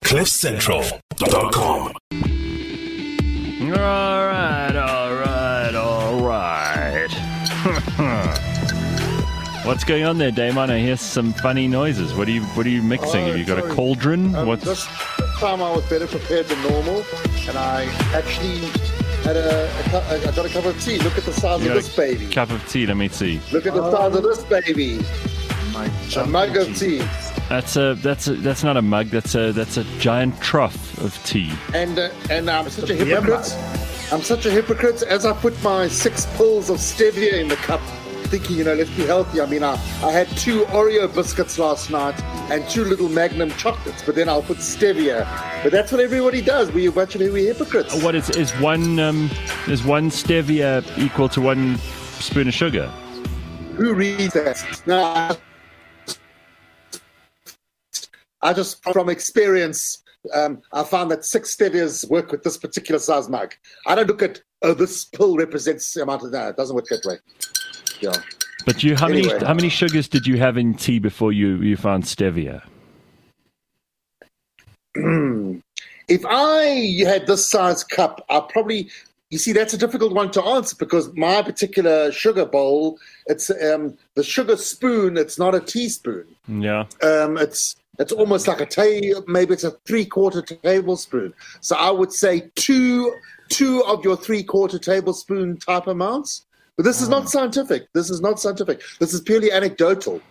CliffCentral.com. All right. What's going on there, Damon? I hear some funny noises. What are you mixing? Have you got a cauldron? This time I was better prepared than normal, and I actually had I got a cup of tea. Look at the size of this baby. Cup of tea. Let me see. Look at the size of this baby. A mug of tea. That's not a mug. That's a giant trough of tea. And I'm such a hypocrite. I'm such a hypocrite. As I put my 6 pills of stevia in the cup, thinking, let's be healthy. I mean, I had 2 Oreo biscuits last night and 2 little Magnum chocolates, but then I'll put stevia. But that's what everybody does. We're a bunch of hypocrites. What is one stevia equal to 1 spoon of sugar? Who reads that? No, I just, from experience, I found that 6 stevias work with this particular size mug. I don't look at, this pill represents the amount of that. It doesn't work that way. Yeah. But how many sugars did you have in tea before you found stevia? If I had this size cup, I'll probably... You see, that's a difficult one to answer because my particular sugar bowl, it's the sugar spoon, it's not a teaspoon. Yeah. It's almost like maybe it's a 3/4 tablespoon. So I would say two of your 3/4 tablespoon type amounts. But this is not scientific. This is purely anecdotal.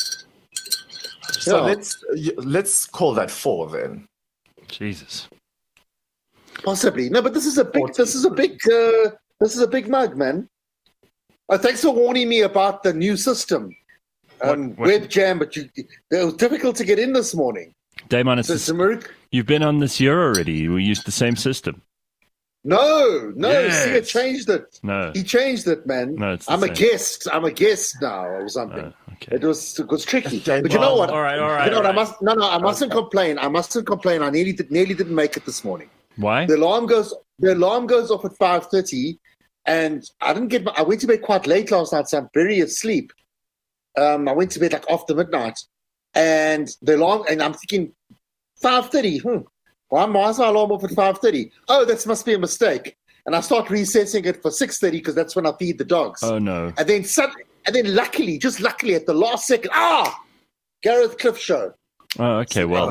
So let's call that 4 then. Jesus. Possibly. No, but this is a big mug, man. Thanks for warning me about the new system. WebJam, but it was difficult to get in this morning. Damon, you've been on this year already. We used the same system. No, yes. See, it changed it. No. He changed it, man. No, it's I'm a guest now or something. Okay. It was tricky. But you know what? All right. You know what? I mustn't complain. I nearly didn't make it this morning. Why? The alarm goes off at 5:30, and I went to bed quite late last night, so I'm very asleep. I went to bed like after midnight, and I'm thinking 5:30. Why is my alarm off at 5:30? Oh, that must be a mistake. And I start recessing it for 6:30 because that's when I feed the dogs. Oh no! And then luckily at the last second, Gareth Cliff show. Oh, okay. Well,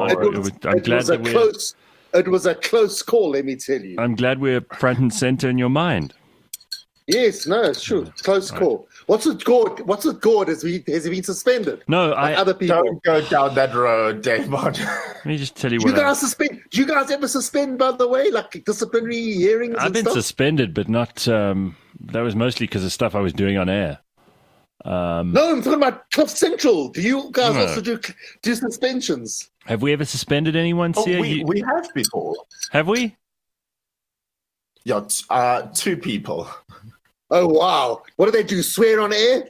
it was a close call, let me tell you. I'm glad we're front and center in your mind. Yes, no, it's true. Close call. What's with Gord? Has he been suspended? No, like other people. Don't go down that road, Damon. Let me just tell you Do you guys ever suspend, by the way, like disciplinary hearings? I've been suspended, but not. That was mostly because of stuff I was doing on air. No, I'm talking about Cliff Central. Do you guys also do suspensions? Have we ever suspended anyone, Sia? We have before. Have we? Yeah, 2 people. Oh, wow. What do they do, swear on air?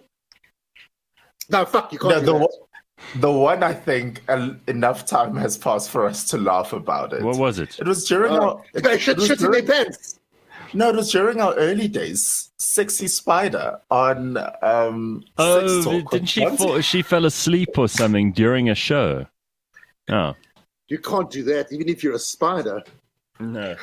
No, fuck, you can't do that. The one, I think, enough time has passed for us to laugh about it. What was it? It was during shit in their pants. No, it was during our early days. Sexy Spider on didn't she fell asleep or something during a show? Oh. You can't do that, even if you're a spider. No.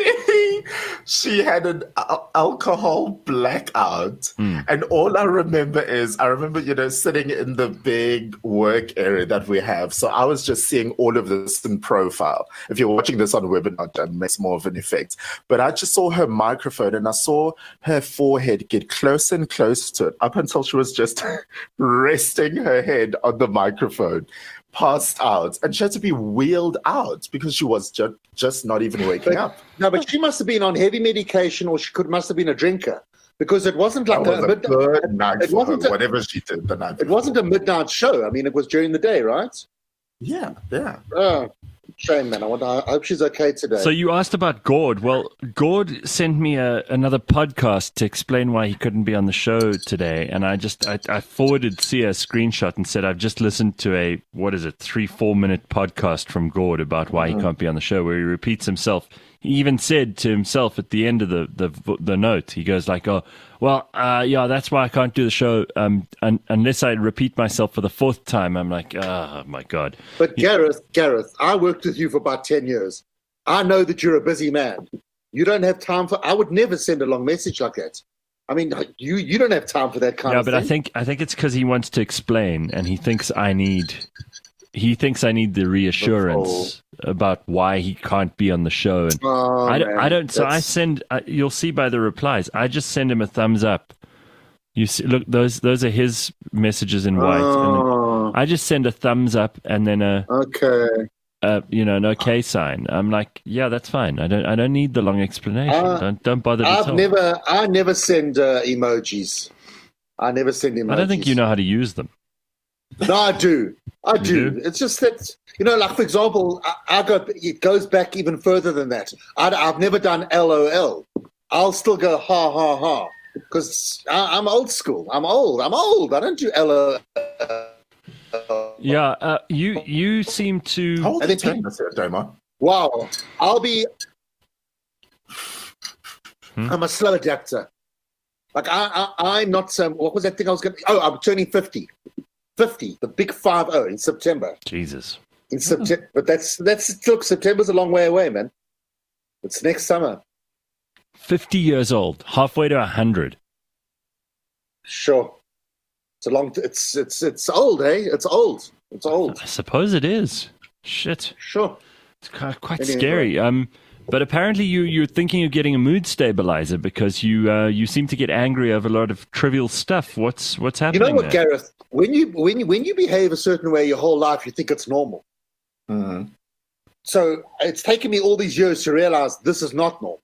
She had an alcohol blackout, and all I remember is sitting in the big work area that we have. So I was just seeing all of this in profile. If you're watching this on webinar, that makes more of an effect. But I just saw her microphone and I saw her forehead get closer and closer to it up until she was just resting her head on the microphone. Passed out, and she had to be wheeled out because she was just not even waking up. No, but she must have been on heavy medication, or must have been a drinker, because it wasn't like good night for her, whatever she did the night. It wasn't a midnight show. I mean, it was during the day, right? Yeah. Oh, shame, man. I hope she's okay today. So you asked about Gord. Well, Gord sent me another podcast to explain why he couldn't be on the show today, and I forwarded Sia a screenshot and said I've just listened to a 3-4 minute podcast from Gord about why he can't be on the show, where he repeats himself he even said to himself at the end of the note, he goes like, "Oh, well, yeah, that's why I can't do the show unless I repeat myself for the fourth time." I'm like, oh my God. But Gareth, I worked with you for about 10 years. I know that you're a busy man. You don't have time for. I would never send a long message like that. I mean, you don't have time for that kind of thing. Yeah, but I think it's because he wants to explain, and he thinks I need the reassurance about why he can't be on the show. And I don't. So I send. You'll see by the replies. I just send him a thumbs up. You see, look, those are his messages in white. And I just send a thumbs up and then an okay sign. I'm like, yeah, that's fine. I don't need the long explanation. Don't bother. I never send emojis. I never send emojis. I don't think you know how to use them. No, I do. It's just that, like, for example, it goes back even further than that. I've never done LOL. I'll still go ha ha ha because I'm old school. I'm old. I don't do LOL. Yeah, you seem to. Hold the turn, Doma. Wow, I'm a slow adapter. Like I'm not some. What was that thing I was going? I'm turning 50. 50, the big 50 in September. Jesus. In September, but look, September's a long way away, man. It's next summer. 50 years old, halfway to 100. Sure. It's old, eh? It's old. It's old. I suppose it is. Shit. Sure. It's quite scary. But apparently you're thinking of getting a mood stabilizer because you seem to get angry over a lot of trivial stuff. What's happening? You know what, Gareth? When you behave a certain way your whole life, you think it's normal. Mm-hmm. So it's taken me all these years to realize this is not normal.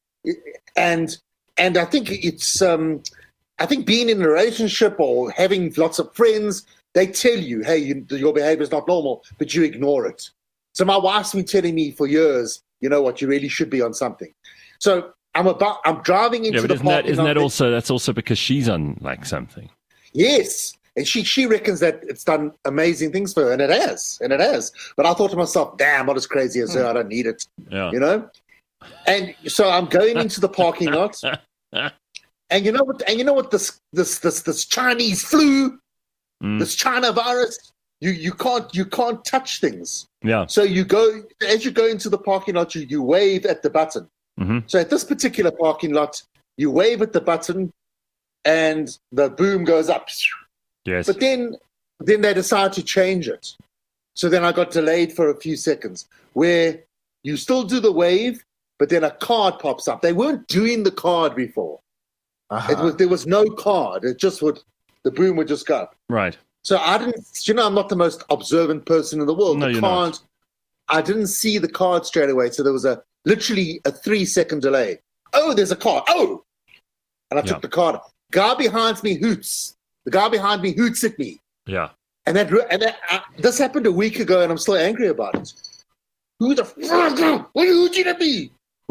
And I think it's I think being in a relationship or having lots of friends, they tell you, hey, your behavior is not normal, but you ignore it. So my wife's been telling me for years, you know what, you really should be on something. So I'm driving into the parking lot. That's also because she's on like something. Yes. And she reckons that it's done amazing things for her, and it has. But I thought to myself, damn, not as crazy as her, I don't need it. Yeah. And so I'm going into the parking lot. And you know what this Chinese flu, this China virus, you can't touch things. Yeah. So as you go into the parking lot, you wave at the button. Mm-hmm. So at this particular parking lot, you wave at the button and the boom goes up. Yes. But then they decide to change it. So then I got delayed for a few seconds where you still do the wave, but then a card pops up. They weren't doing the card before. Uh-huh. There was no card. It just the boom would just go. Right. So I didn't, I'm not the most observant person in the world. No, you're not. I didn't see the card straight away. So there was literally a 3-second delay. Oh, there's a card. Oh! And I took the card. Guy behind me hoots. The guy behind me hoots at me. Yeah. And this happened a week ago, and I'm still angry about it. Who the fuck? What are you hooting at me?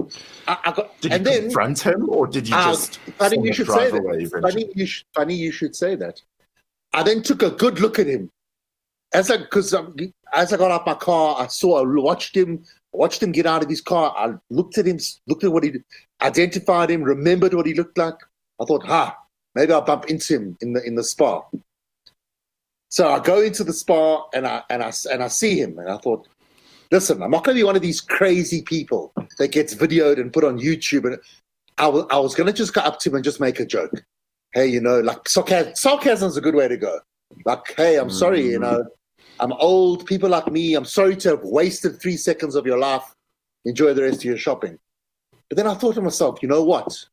Did you confront him, or did you just funny you should say away? Funny you should say that. I then took a good look at him. As I got out my car, I watched him get out of his car. I looked at him, looked at what he identified him, remembered what he looked like. I thought, maybe I'll bump into him in the spa. So I go into the spa and I see him, and I thought, listen, I'm not going to be one of these crazy people that gets videoed and put on YouTube. And I was going to just go up to him and just make a joke. Hey, like sarcasm is a good way to go. Like, hey, I'm sorry, I'm old. People like me, I'm sorry to have wasted 3 seconds of your life. Enjoy the rest of your shopping. But then I thought to myself, you know what?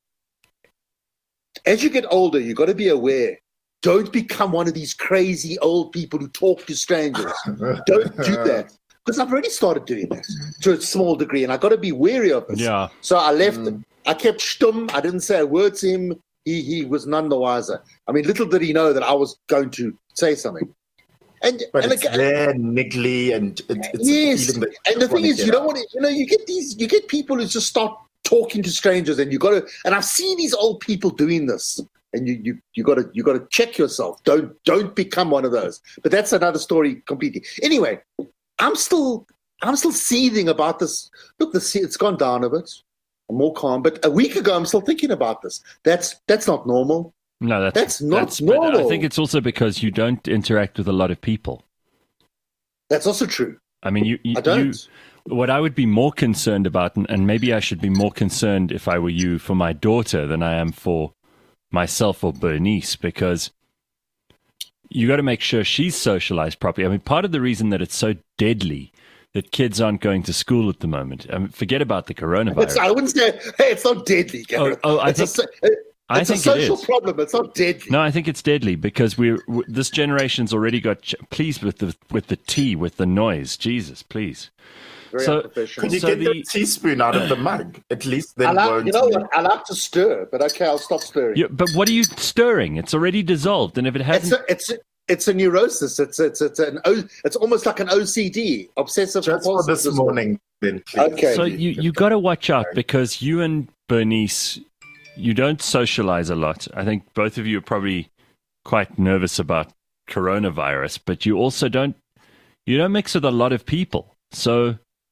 As you get older, you got to be aware. Don't become one of these crazy old people who talk to strangers. Don't do that. Because I've already started doing that to a small degree, and I got to be wary of it. Yeah. So I left him. I kept stum. I didn't say a word to him. He was none the wiser. I mean, little did he know that I was going to say something. But it's there, niggly, and it's yes. And the thing is, you don't want to. You get people who just start talking to strangers, and you got to. And I've seen these old people doing this, and you got to check yourself. Don't become one of those. But that's another story completely. Anyway, I'm still I'm still seething about this. Look, it's gone down a bit. I'm more calm. But a week ago, I'm still thinking about this. That's not normal. No, that's not normal. I think it's also because you don't interact with a lot of people. That's also true. I mean, I don't. What I would be more concerned about, and maybe I should be more concerned if I were you for my daughter than I am for myself or Bernice, because you got to make sure she's socialized properly. I mean, part of the reason that it's so deadly that kids aren't going to school at the moment, I mean, forget about the coronavirus. I wouldn't say it's not deadly, Gareth. It's a social problem. It's not deadly. No, I think it's deadly because this generation's already got. Please with the tea, with the noise, Jesus, please. Very unprofessional. Could you get the teaspoon out of the mug? At least then you know what? I like to stir, but okay, I'll stop stirring. Yeah, but what are you stirring? It's already dissolved, and if it hasn't, it's a neurosis. It's almost like an OCD, obsessive just compulsive for this morning. Then please. Okay. So you got to watch out because you and Bernice, you don't socialize a lot. I think both of you are probably quite nervous about coronavirus, but you also don't mix with a lot of people. So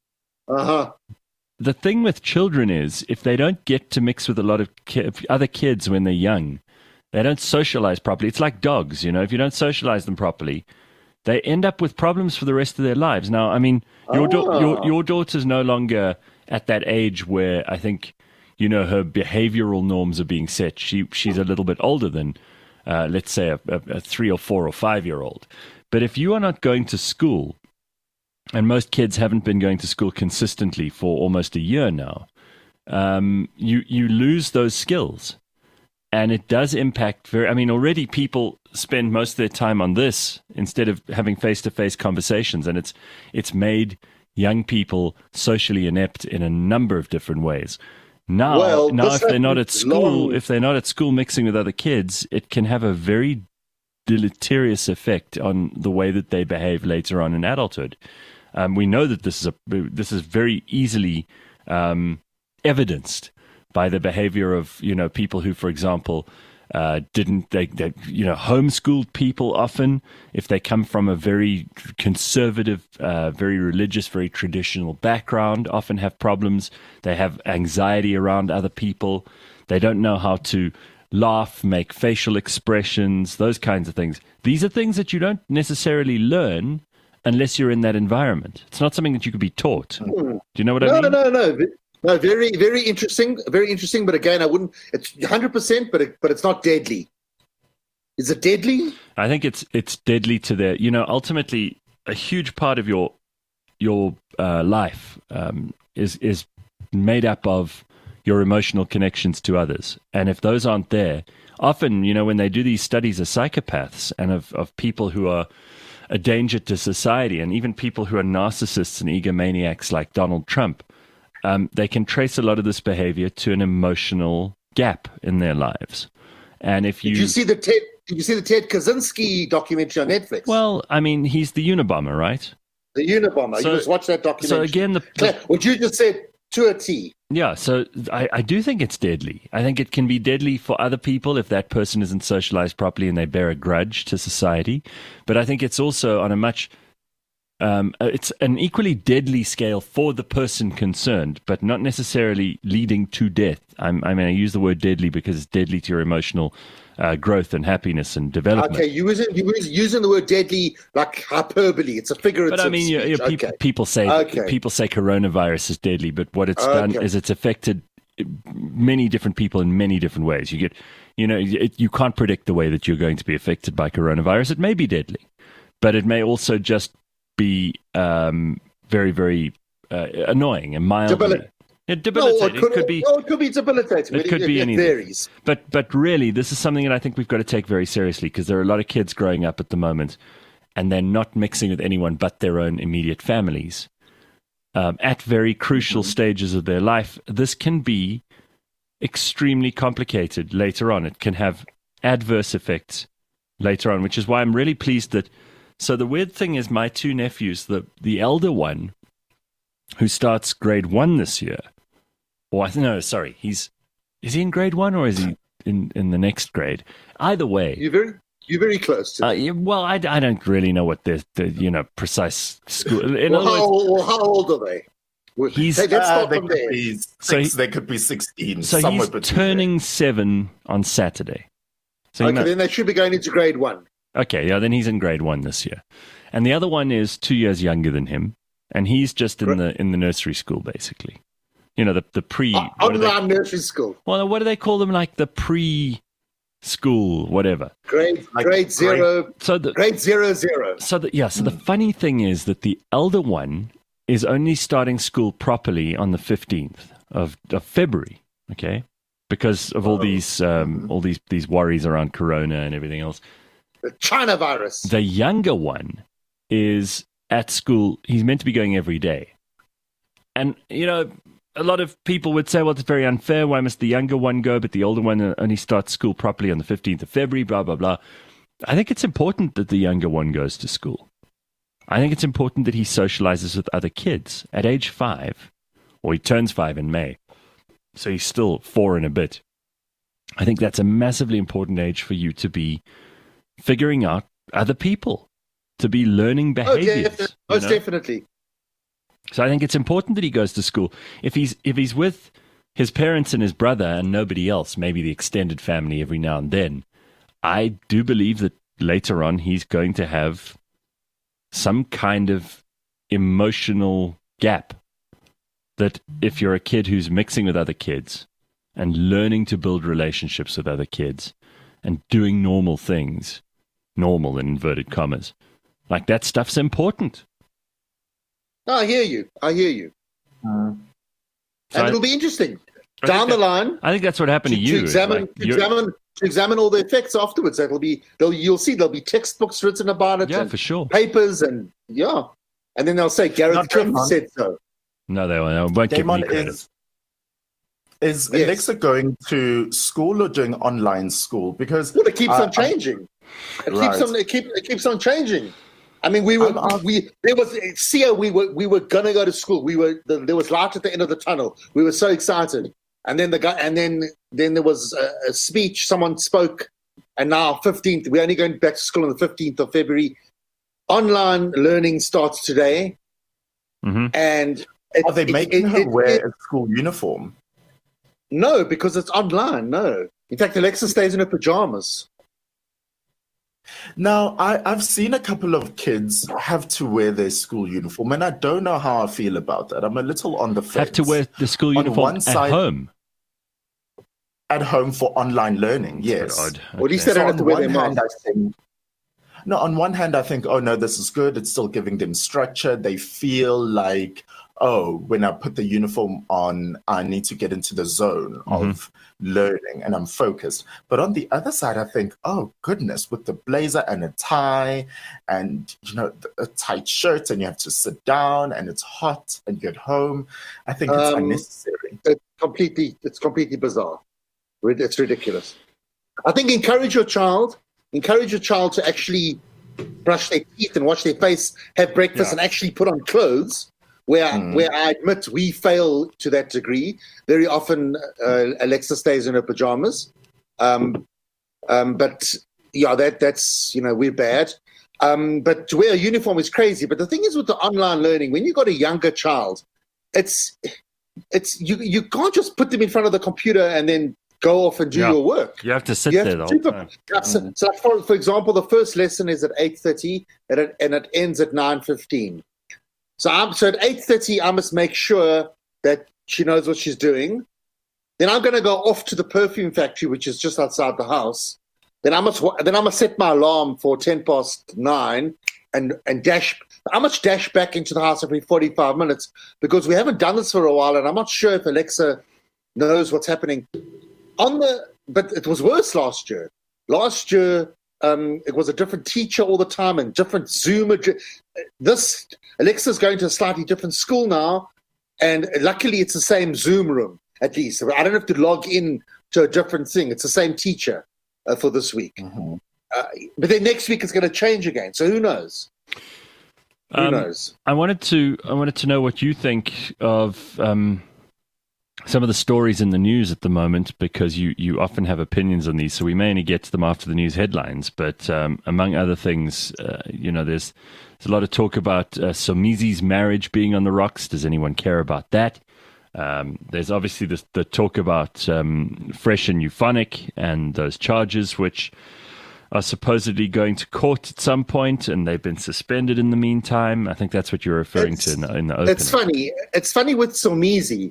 the thing with children is if they don't get to mix with a lot of other kids when they're young, they don't socialize properly. It's like dogs, if you don't socialize them properly, they end up with problems for the rest of their lives. Now, I mean, your daughter's no longer at that age where I think, her behavioral norms are being set. She's a little bit older than, let's say, a 3 or 4 or 5-year-old. But if you are not going to school, and most kids haven't been going to school consistently for almost a year now, you lose those skills. And it does impact already people spend most of their time on this instead of having face-to-face conversations. And it's made young people socially inept in a number of different ways. Now if they're not at school mixing with other kids, it can have a very deleterious effect on the way that they behave later on in adulthood. We know that this is very easily evidenced by the behavior of people who, for example, homeschooled people often, if they come from a very conservative, very religious, very traditional background, often have problems. They have anxiety around other people. They don't know how to laugh, make facial expressions, those kinds of things. These are things that you don't necessarily learn unless you're in that environment. It's not something that you could be taught. Do you know what I mean? No, very, very interesting. Very interesting. But again, I wouldn't. It's 100%, but it's not deadly. Is it deadly? I think it's deadly to their. Ultimately, a huge part of your life is made up of your emotional connections to others, and if those aren't there, often when they do these studies of psychopaths and of people who are a danger to society, and even people who are narcissists and egomaniacs like Donald Trump. They can trace a lot of this behavior to an emotional gap in their lives. And if Did you see the Ted Kaczynski documentary on Netflix? Well, I mean, he's the Unabomber, right? The Unabomber. You just watch that documentary. So again, what you just said to a T. Yeah, so I do think it's deadly. I think it can be deadly for other people if that person isn't socialized properly and they bear a grudge to society. But I think it's also on a much it's an equally deadly scale for the person concerned, but not necessarily leading to death. I use the word deadly because it's deadly to your emotional growth and happiness and development. Okay, you was using the word deadly like hyperbole. It's a figurative. But I mean, people say coronavirus is deadly, but what it's done is it's affected many different people in many different ways. You get, you can't predict the way that you're going to be affected by coronavirus. It may be deadly, but it may also just be very, very annoying and mildly debilitating. It could be debilitating. It could be anything. Varies. But really, this is something that I think we've got to take very seriously because there are a lot of kids growing up at the moment, and they're not mixing with anyone but their own immediate families at very crucial stages of their life. This can be extremely complicated later on. It can have adverse effects later on, which is why I'm really pleased that. So the weird thing is my two nephews, the elder one, who starts grade 1 this year, is he in grade 1 or is he in the next grade? Either way, You're very close to them. Well, I don't really know what the precise school. How old are they? They could be 16. So he's turning 7 on Saturday. So then they should be going into grade 1. Okay, yeah, then he's in grade 1 this year. And the other one is 2 years younger than him, and he's just in the nursery school, basically. The pre... Online nursery school. Well, what do they call them? Like the pre-school, whatever. Grade 0. Grade 0. So the funny thing is that the elder one is only starting school properly on the 15th of February, okay? Because of all these worries around Corona and everything else. The China virus. The younger one is at school. He's meant to be going every day. And, a lot of people would say, well, it's very unfair. Why must the younger one go, but the older one only starts school properly on the 15th of February, blah, blah, blah. I think it's important that the younger one goes to school. I think it's important that he socializes with other kids at age 5, or he turns 5 in May. So he's still 4 and a bit. I think that's a massively important age for you to be figuring out other people, to be learning behaviors. Most definitely. So I think it's important that he goes to school. If he's with his parents and his brother and nobody else, maybe the extended family every now and then, I do believe that later on he's going to have some kind of emotional gap. That if you're a kid who's mixing with other kids and learning to build relationships with other kids and doing normal things, normal in inverted commas, like that stuff's important. No, I hear you. And it'll be interesting down the line. I think that's what happened to you. To examine all the effects afterwards. You'll see there'll be textbooks written about it. Yeah, for sure. Papers and then they'll say Gareth Cliff said so. No, they won't give me credit. Is Alexa going to school or doing online school? Because it keeps on changing. It keeps on changing. I mean, we were gonna go to school. There was light at the end of the tunnel. We were so excited. And then then there was a speech. Someone spoke, and now 15th. We're only going back to school on the 15th of February. Online learning starts today, and are they making her wear a school uniform? No, because it's online. No, in fact, Alexa stays in her pajamas. Now, I've seen a couple of kids have to wear their school uniform, and I don't know how I feel about that. I'm a little on the fence. Have to wear the school uniform at home? At home for online learning, yes. Okay. Well, at least they don't have to wear their mask. No, on one hand, I think, oh, no, this is good. It's still giving them structure. They feel like, oh, when I put the uniform on, I need to get into the zone of learning and I'm focused. But on the other side, I think, oh, goodness, with the blazer and a tie and, a tight shirt and you have to sit down and it's hot and you get home, I think it's unnecessary. It's completely bizarre. It's ridiculous. I think encourage your child to actually brush their teeth and wash their face, have breakfast and actually put on clothes. Where I admit we fail to that degree. Very often, Alexa stays in her pajamas. But that's we're bad. But to wear a uniform is crazy. But the thing is with the online learning, when you've got a younger child, it's you can't just put them in front of the computer and then go off and do your work. You have to sit there the whole time. So for example, the first lesson is at 8:30 and it ends at 9:15. So at 8:30, I must make sure that she knows what she's doing. Then I'm going to go off to the perfume factory, which is just outside the house. Then I must set my alarm for 9:10 and dash. I must dash back into the house every 45 minutes because we haven't done this for a while, and I'm not sure if Alexa knows what's happening. But it was worse last year. Last year, it was a different teacher all the time and different Zoom. Alexa's going to a slightly different school now, and luckily it's the same Zoom room, at least. I don't have to log in to a different thing. It's the same teacher for this week. But then next week it's going to change again, so who knows? Who knows? I wanted to know what you think of some of the stories in the news at the moment, because you often have opinions on these, so we may only get to them after the news headlines. But among other things, there's a lot of talk about Somizi's marriage being on the rocks. Does anyone care about that? There's obviously the talk about Fresh and Euphonic and those charges, which are supposedly going to court at some point, and they've been suspended in the meantime. I think that's what you're referring to in the opening. It's funny. It's funny with Somizi.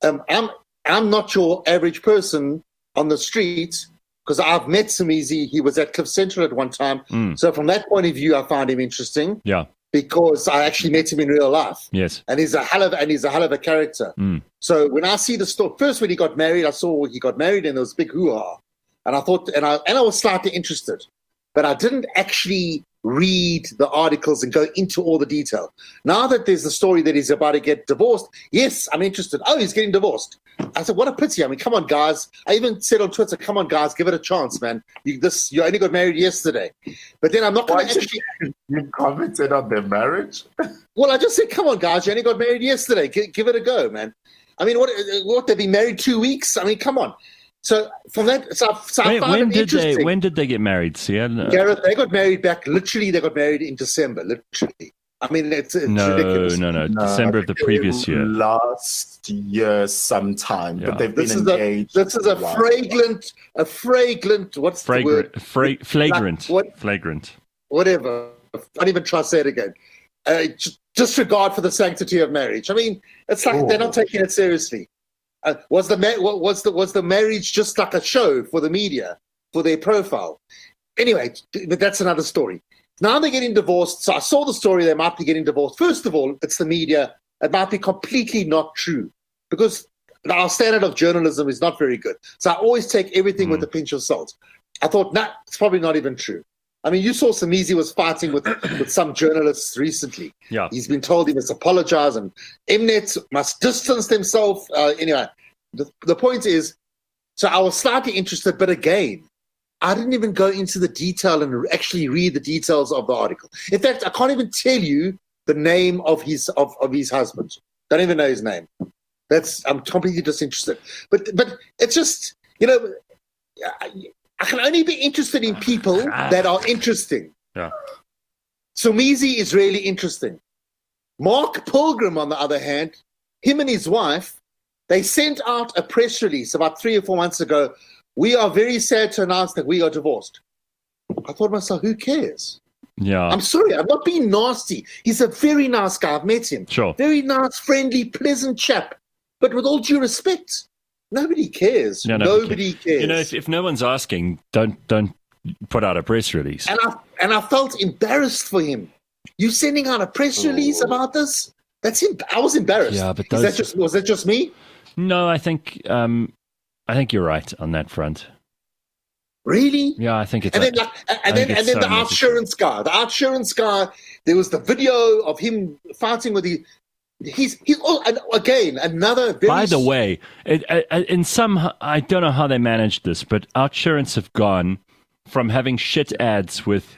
I'm not your average person on the street, because I've met Somizi. He was at Cliff Central at one time. So from that point of view, I find him interesting. Yeah. Because I actually met him in real life. Yes. And he's a hell of a character. So when I see the story, first when he got married, I saw he got married and there was a big hoo-ha. And I thought, and I was slightly interested, but I didn't actually read the articles and go into all the detail. Now that there's the story that he's about to get divorced, yes, I'm interested. Oh, he's getting divorced. I said, what a pity. I mean, come on, guys. I even said on Twitter, come on, guys, give it a chance, man. You only got married yesterday. But then I'm not going to actually... You commented on their marriage? Well, I just said, come on, guys, you only got married yesterday. Give it a go, man. I mean, what they've been married 2 weeks? I mean, come on. So from that, when did they get married? See, Gareth, they got married they got married in December, literally. I mean, it's ridiculous. No, December of the previous year. Last year sometime, but they've been engaged. This is a flagrant, what's the word? Flagrant. Whatever. Don't even try to say it again. Disregard for the sanctity of marriage. I mean, it's like they're not taking it seriously. Was the marriage just like a show for the media, for their profile? Anyway, but that's another story. Now they're getting divorced. So I saw the story, they might be getting divorced. First of all, it's the media. It might be completely not true, because our standard of journalism is not very good. So I always take everything with a pinch of salt. I thought, it's probably not even true. I mean, you saw Somizi was fighting with some journalists recently. Yeah. He's been told he must apologize, and Mnet must distance themselves. Anyway, the point is, so I was slightly interested, but again, I didn't even go into the detail and actually read the details of the article. In fact, I can't even tell you the name of his husband. Don't even know his name. I'm completely disinterested. But it's just, I can only be interested in people that are interesting. Yeah. Somizi is really interesting. Mark Pilgrim, on the other hand, him and his wife, they sent out a press release about 3 or 4 months ago. We are very sad to announce that we are divorced. I thought to myself, who cares? Yeah. I'm sorry, I'm not being nasty. He's a very nice guy. I've met him. Sure. Very nice, friendly, pleasant chap. But with all due respect, nobody cares. Nobody cares. If no one's asking, don't put out a press release. And I felt embarrassed for him. You sending out a press release about this? That's him. I was embarrassed. Yeah, but was that just me? No, I think you're right on that front. Really? Yeah, I think it's. And then the outsurance guy. The outsurance guy. There was the video of him fighting with the. He's again another. By the way, in some, I don't know how they managed this, but Outsurance have gone from having shit ads with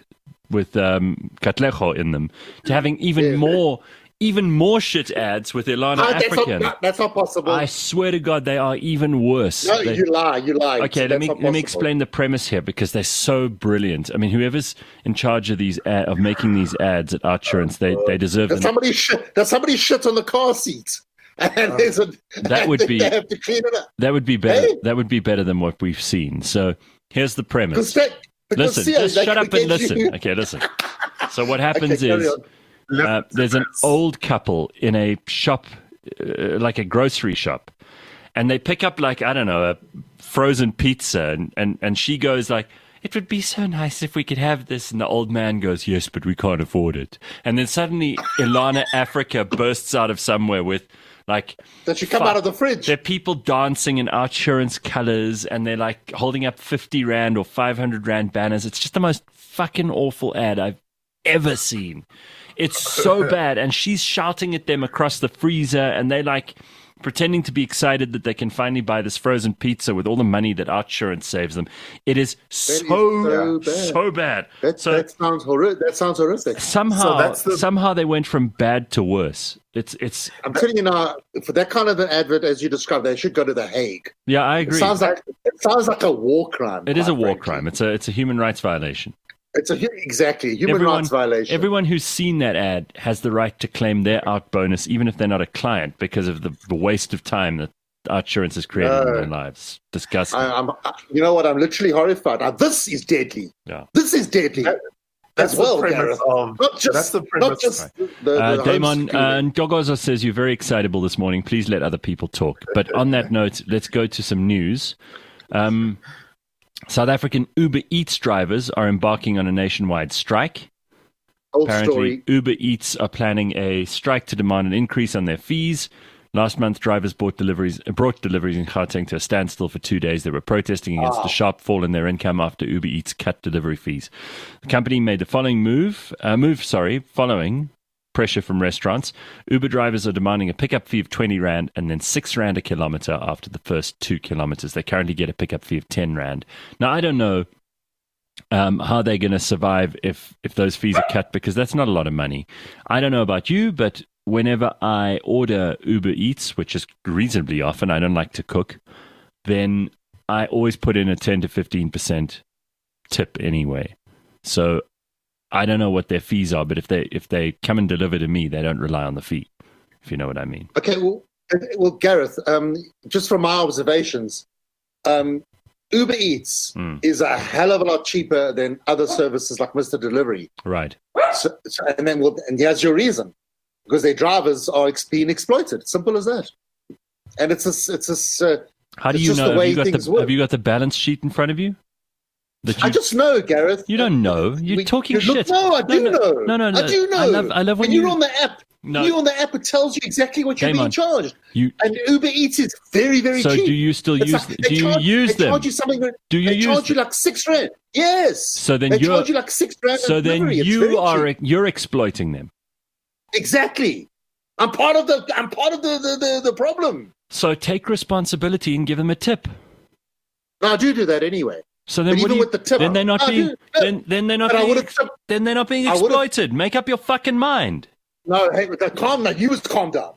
Katlego in them to having even more shit ads with Ilana African. That's not possible. I swear to God, they are even worse. No, you lie. Okay, let me explain the premise here, because they're so brilliant. I mean, whoever's in charge of of making these ads at Outsurance, they deserve. Somebody shit on the car seat. And that would be. They have to clean it up. That would be better. Hey? That would be better than what we've seen. So here's the premise. Listen, just shut up and listen. Okay, listen. So what happens is. There's an old couple in a shop, like a grocery shop, and they pick up a frozen pizza, and she goes like, "It would be so nice if we could have this," and the old man goes, "Yes, but we can't afford it." And then suddenly Ilana Africa bursts out of somewhere with that she come out of the fridge. There are people dancing in Outsurance colors, and they're like holding up 50 Rand or 500 Rand banners. It's just the most fucking awful ad I've ever seen. It's so bad, and she's shouting at them across the freezer, and they're pretending to be excited that they can finally buy this frozen pizza with all the money that Outsurance saves them. It is so bad. That sounds horrific. Somehow they went from bad to worse. I'm telling you now, for that kind of an advert as you described, they should go to The Hague. Yeah, I agree. It sounds like a war crime. It is a war crime. It's a human rights violation. It's exactly a human rights violation. Everyone who's seen that ad has the right to claim their out bonus, even if they're not a client, because of the waste of time that Outsurance has created in their lives. Disgusting. You know what? I'm literally horrified. Now, this is deadly. Yeah. This is deadly. That's the premise of. That's the premise. Damon Gogoza says you're very excitable this morning. Please let other people talk. But on that note, let's go to some news. South African Uber Eats drivers are embarking on a nationwide strike. Apparently, Uber Eats are planning a strike to demand an increase on their fees. Last month, drivers brought deliveries in Gauteng to a standstill for 2 days. They were protesting against the sharp fall in their income after Uber Eats cut delivery fees. The company made the following following pressure from restaurants. Uber drivers are demanding a pickup fee of 20 Rand and then 6 Rand a kilometer after the first 2 kilometers. They currently get a pickup fee of 10 Rand. Now, I don't know how they're going to survive if those fees are cut, because that's not a lot of money. I don't know about you, but whenever I order Uber Eats, which is reasonably often, I don't like to cook, then I always put in a 10 to 15% tip anyway. So I don't know what their fees are, but if they come and deliver to me, they don't rely on the fee, if you know what I mean. Okay, well, Gareth, just from my observations, Uber Eats is a hell of a lot cheaper than other services like Mr. Delivery. Right. And here's your reason. Because their drivers are being exploited. Simple as that. And how do you know? Have you got the balance sheet in front of you? I just know, Gareth. You don't know. You're talking shit. No, I do know. No. I do know. I love when you're on the app. No. You're on the app. It tells you exactly what you're being charged. And Uber Eats is very, very cheap. So do you still use? Do you use them? They charge you something. They charge you like 6 Rand. Yes. So then they charge you like 6 Rand. So then you're exploiting them. Exactly. I'm part of the problem. So take responsibility and give them a tip. No, I do that anyway. So then, with the tip, then they're not being then they're not being exploited. Make up your fucking mind. No, hey, calm down. You must calm down.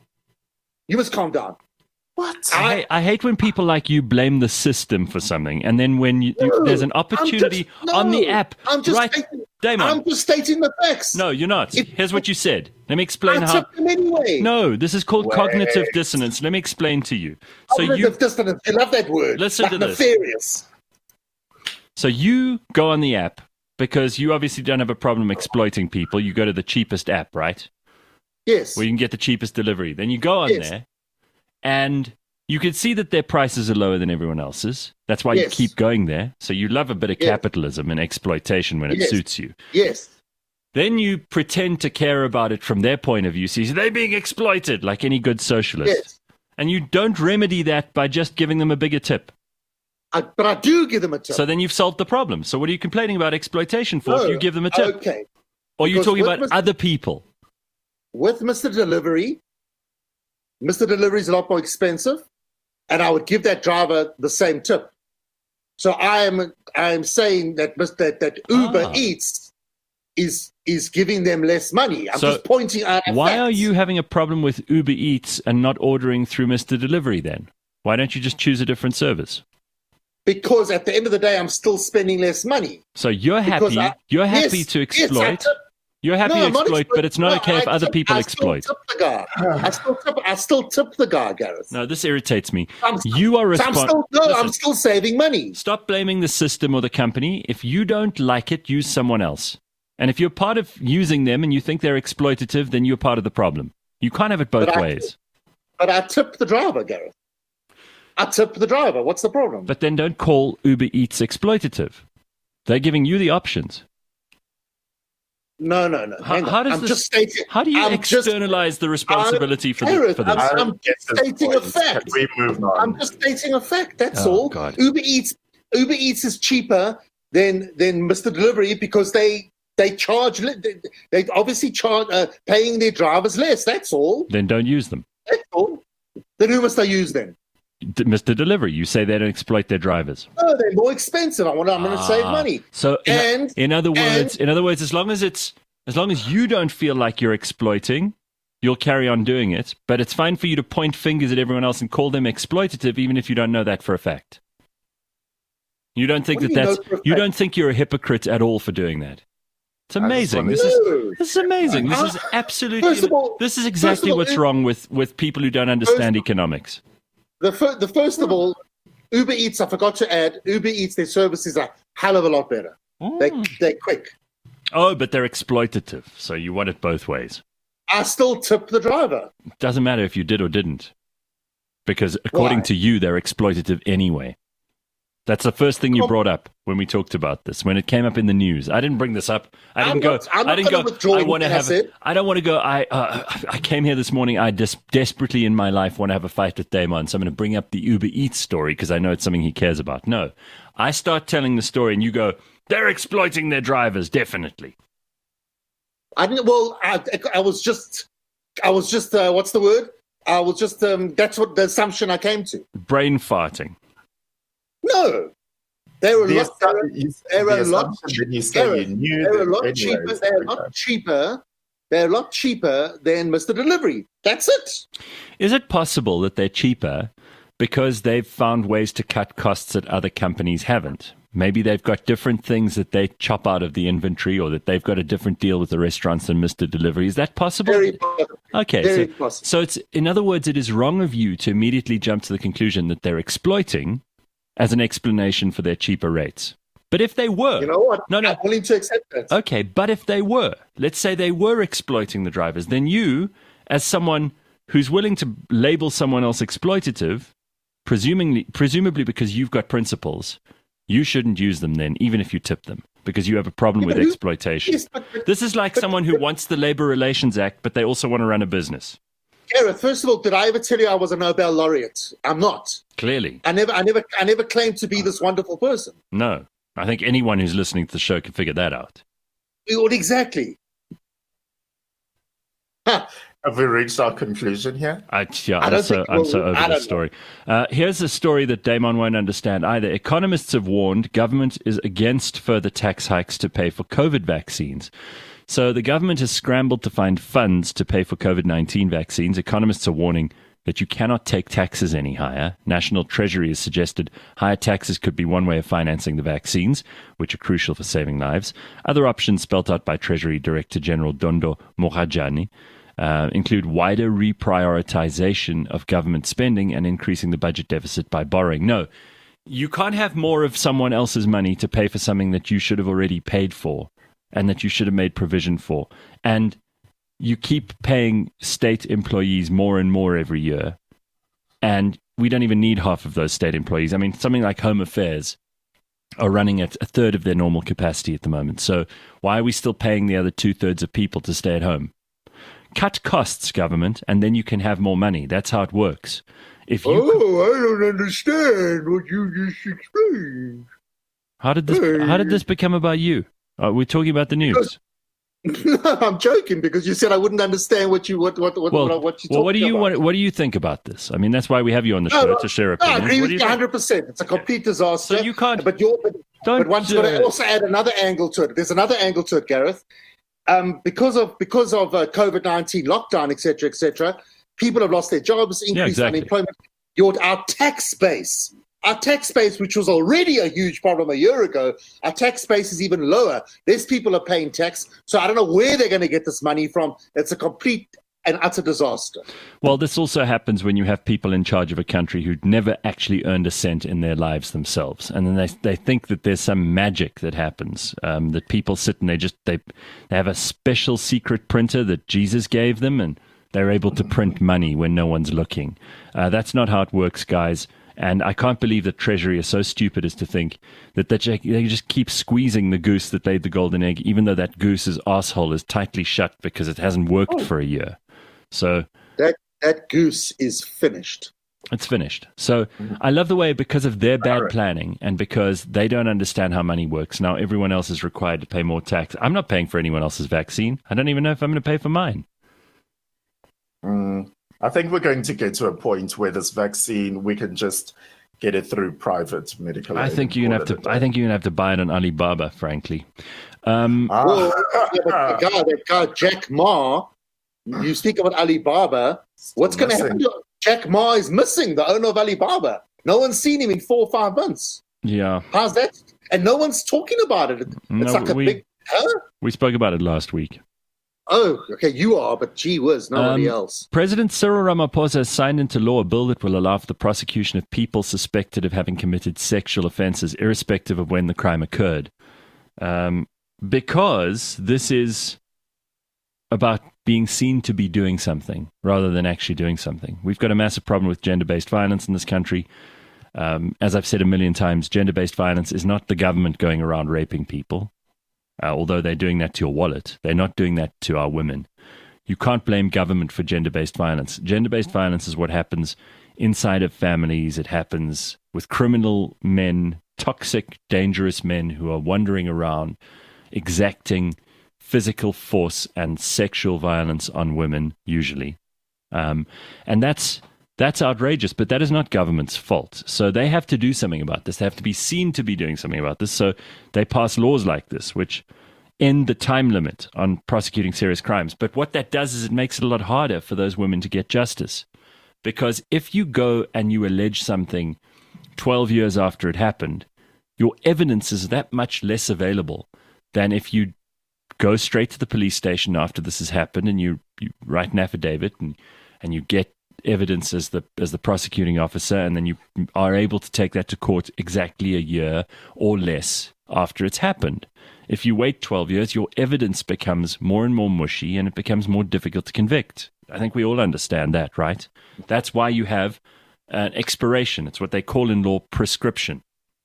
What? I hate when people like you blame the system for something, and then when there's an opportunity on the app. Damon, I'm just stating the facts. No, you're not. Here's what you said. Let me explain how. Took them anyway. No, this is called cognitive dissonance. Let me explain to you. Cognitive dissonance. I love that word. Listen to this. Nefarious. So you go on the app because you obviously don't have a problem exploiting people. You go to the cheapest app, right? Yes. Where you can get the cheapest delivery. Then you go on there, and you can see that their prices are lower than everyone else's. That's why you keep going there. So you love a bit of capitalism and exploitation when it suits you. Yes. Then you pretend to care about it from their point of view. See, they're being exploited like any good socialist. Yes. And you don't remedy that by just giving them a bigger tip. But I do give them a tip. So then you've solved the problem. So what are you complaining about exploitation for if you give them a tip? Okay. Or you're talking about other people? With Mr. Delivery is a lot more expensive, and I would give that driver the same tip. So I am saying that Uber Eats is giving them less money. I'm just pointing out. Why are you having a problem with Uber Eats and not ordering through Mr. Delivery then? Why don't you just choose a different service? Because at the end of the day, I'm still spending less money. So you're happy. You're happy to exploit. You're happy to exploit, but it's not okay if other people exploit. I still tip the guy, Gareth. No, this irritates me. You are responsible. I'm still saving money. Stop blaming the system or the company. If you don't like it, use someone else. And if you're part of using them and you think they're exploitative, then you're part of the problem. You can't have it both ways. But I tip the driver, Gareth. I tip the driver. What's the problem? But then don't call Uber Eats exploitative. They're giving you the options. No. How do you externalize the responsibility for this? I'm just stating a fact. Can we move on? I'm just stating a fact. That's all. God. Uber Eats is cheaper than Mr. Delivery because they charge. They obviously charge paying their drivers less. That's all. Then don't use them. That's all. Then who must I use then? Mr. Delivery. You say they don't exploit their drivers. No, they're more expensive. I'm going to save money. So, in other words, as long as you don't feel like you're exploiting, you'll carry on doing it. But it's fine for you to point fingers at everyone else and call them exploitative, even if you don't know that for a fact. You don't think you don't think you're a hypocrite at all for doing that. It's amazing. This is amazing. This is absolutely. This is exactly what's wrong with people who don't understand economics. The first of all, Uber Eats, I forgot to add, Uber Eats, their services are a hell of a lot better. They're quick. Oh, but they're exploitative, so you want it both ways. I still tip the driver. Doesn't matter if you did or didn't, because according to you, they're exploitative anyway. That's the first thing you brought up when we talked about this, when it came up in the news. I didn't bring this up. I don't want to go. I came here this morning. I desperately in my life want to have a fight with Damon. So I'm going to bring up the Uber Eats story because I know it's something he cares about. No, I start telling the story and you go, they're exploiting their drivers. Definitely. I didn't. Well, I was just. What's the word? I was just. That's what the assumption I came to. Brain farting. No, they're a lot cheaper. They're a lot cheaper than Mr. Delivery. That's it. Is it possible that they're cheaper because they've found ways to cut costs that other companies haven't? Maybe they've got different things that they chop out of the inventory, or that they've got a different deal with the restaurants than Mr. Delivery. Is that possible? Very possible. Okay, Very possible. So it's, in other words, it is wrong of you to immediately jump to the conclusion that they're exploiting as an explanation for their cheaper rates. But if they were... You know what? No. I'm willing to accept that. Okay, but if they were, let's say they were exploiting the drivers, then you, as someone who's willing to label someone else exploitative, presumably because you've got principles, you shouldn't use them then, even if you tip them, because you have a problem with exploitation. Yes, this is like someone who wants the Labor Relations Act, but they also want to run a business. Gareth, first of all, did I ever tell you I was a Nobel laureate? I'm not. Clearly. I never claimed to be this wonderful person. No. I think anyone who's listening to the show can figure that out. Well, exactly. Have we reached our conclusion here? I'm so over this story. Here's a story that Damon won't understand either. Economists have warned government is against further tax hikes to pay for COVID vaccines. So the government has scrambled to find funds to pay for COVID-19 vaccines. Economists are warning that you cannot take taxes any higher. National Treasury has suggested higher taxes could be one way of financing the vaccines, which are crucial for saving lives. Other options spelt out by Treasury Director General Dondo Mohajani include wider reprioritization of government spending and increasing the budget deficit by borrowing. No, you can't have more of someone else's money to pay for something that you should have already paid for and that you should have made provision for. And you keep paying state employees more and more every year, and we don't even need half of those state employees. I mean, something like Home Affairs are running at a third of their normal capacity at the moment. So why are we still paying the other 2/3 of people to stay at home? Cut costs, government, and then you can have more money. That's how it works. I don't understand what you just explained. How did this become about you? We're talking about the news. I'm joking because you said I wouldn't understand what you talking about. What do you think about this? I mean, that's why we have you on the show to share opinions. I agree with you 100%. It's a complete disaster. So you can't. But one's got to also add another angle to it. There's another angle to it, Gareth. Because of COVID-19 lockdown, etc., people have lost their jobs, increased unemployment. Our tax base, which was already a huge problem a year ago, our tax base is even lower. Less people are paying tax, so I don't know where they're going to get this money from. It's a complete and utter disaster. Well, this also happens when you have people in charge of a country who'd never actually earned a cent in their lives themselves, and then they think that there's some magic that happens. That people sit and they have a special secret printer that Jesus gave them, and they're able to print money when no one's looking. That's not how it works, guys. And I can't believe that Treasury is so stupid as to think that they just keep squeezing the goose that laid the golden egg, even though that goose's asshole is tightly shut because it hasn't worked for a year. So that goose is finished. It's finished. So I love the way, because of their bad planning and because they don't understand how money works, now everyone else is required to pay more tax. I'm not paying for anyone else's vaccine. I don't even know if I'm going to pay for mine. I think we're going to get to a point where this vaccine, we can just get it through private medical aid. I think you're gonna have to buy it on Alibaba, frankly. That guy Jack Ma. You speak about Alibaba. What's going to happen? Jack Ma is missing, the owner of Alibaba. No one's seen him in 4 or 5 months. Yeah. How's that? And no one's talking about it. It's like a big. Huh? We spoke about it last week. Oh, okay, you are, but gee whiz, nobody else. President Cyril Ramaphosa has signed into law a bill that will allow for the prosecution of people suspected of having committed sexual offences, irrespective of when the crime occurred. Because this is about being seen to be doing something rather than actually doing something. We've got a massive problem with gender-based violence in this country. As I've said a million times, gender-based violence is not the government going around raping people. Although they're doing that to your wallet, they're not doing that to our women. You can't blame government for gender-based violence. Gender-based violence is what happens inside of families. It happens with criminal men, toxic, dangerous men who are wandering around, exacting physical force and sexual violence on women, usually. And that's outrageous, but that is not government's fault. So they have to do something about this. They have to be seen to be doing something about this. So they pass laws like this, which end the time limit on prosecuting serious crimes. But what that does is it makes it a lot harder for those women to get justice. Because if you go and you allege something 12 years after it happened, your evidence is that much less available than if you go straight to the police station after this has happened and you write an affidavit and you get evidence as the prosecuting officer, and then you are able to take that to court exactly a year or less after it's happened. If you wait 12 years, your evidence becomes more and more mushy and it becomes more difficult to convict. I think we all understand that, right? That's why you have an expiration. It's what they call in law prescription.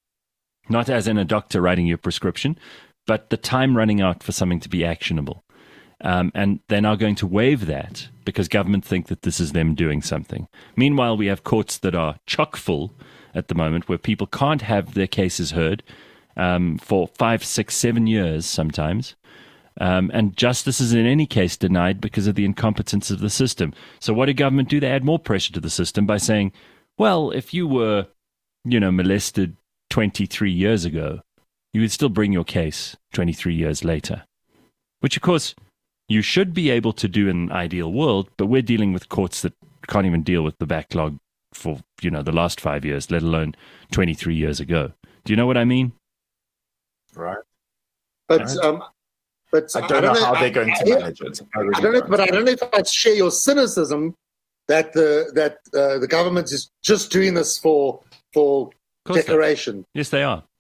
Not as in a doctor writing you a prescription, but the time running out for something to be actionable. And they're now going to waive that because government think that this is them doing something. Meanwhile, we have courts that are chock full at the moment where people can't have their cases heard for 5, 6, 7 years sometimes. And justice is in any case denied because of the incompetence of the system. So what did government do? They add more pressure to the system by saying, well, if you were, molested 23 years ago, you would still bring your case 23 years later, which, of course, you should be able to do in an ideal world, but we're dealing with courts that can't even deal with the backlog for, the last 5 years, let alone 23 years ago. Do you know what I mean? Right. But, right. But I don't know how they're going to manage it. I don't know if I'd share your cynicism that the government is just doing this for decoration. Yes, they are.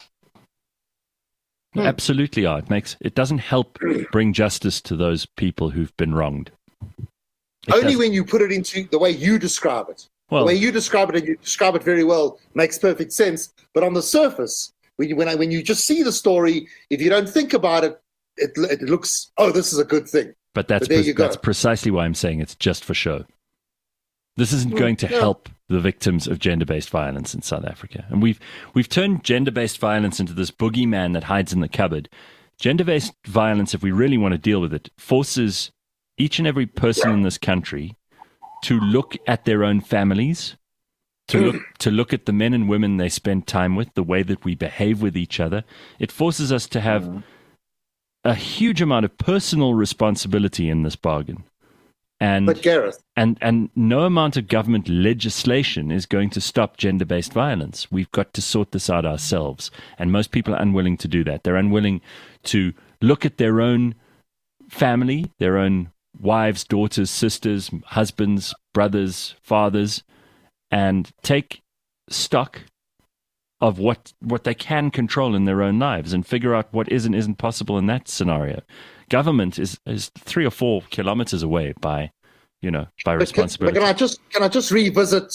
Absolutely are. It doesn't help bring justice to those people who've been wronged. Only when you put it into the way you describe it. Well, the way you describe it, and you describe it very well, makes perfect sense. But on the surface, when you just see the story, if you don't think about it, it looks, this is a good thing. But that's precisely why I'm saying it's just for show. This isn't going to help the victims of gender-based violence in South Africa. And we've turned gender-based violence into this boogeyman that hides in the cupboard. Gender-based violence, if we really want to deal with it, forces each and every person in this country to look at their own families, to look at the men and women they spend time with, the way that we behave with each other. It forces us to have a huge amount of personal responsibility in this bargain. But Gareth, and no amount of government legislation is going to stop gender-based violence. We've got to sort this out ourselves, and most people are unwilling to do that. They're unwilling to look at their own family, their own wives, daughters, sisters, husbands, brothers, fathers, and take stock of what they can control in their own lives and figure out what is and isn't possible in that scenario. Government is 3 or 4 kilometers away by responsibility. But can I just revisit?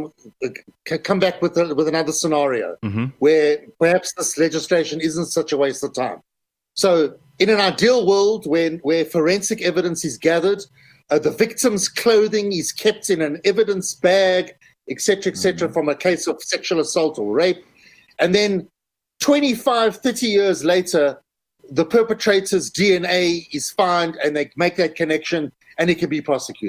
Come back with another scenario where perhaps this legislation isn't such a waste of time. So, in an ideal world, where forensic evidence is gathered, the victim's clothing is kept in an evidence bag, etc., from a case of sexual assault or rape, and then 25, 30 years later, the perpetrator's DNA is found and they make that connection and he can be prosecuted.